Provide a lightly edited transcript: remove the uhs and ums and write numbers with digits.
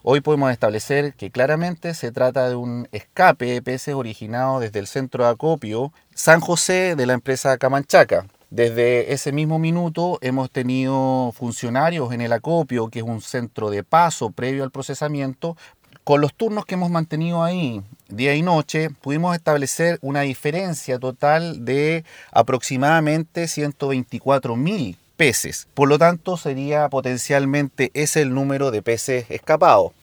Hoy podemos establecer que claramente se trata de un escape de peces originado desde el centro de acopio San José de la empresa Camanchaca. Desde ese mismo minuto hemos tenido funcionarios en el acopio, que es un centro de paso previo al procesamiento. Con los turnos que hemos mantenido ahí día y noche, pudimos establecer una diferencia total de aproximadamente 124.000 peces. Por lo tanto, sería potencialmente ese el número de peces escapados.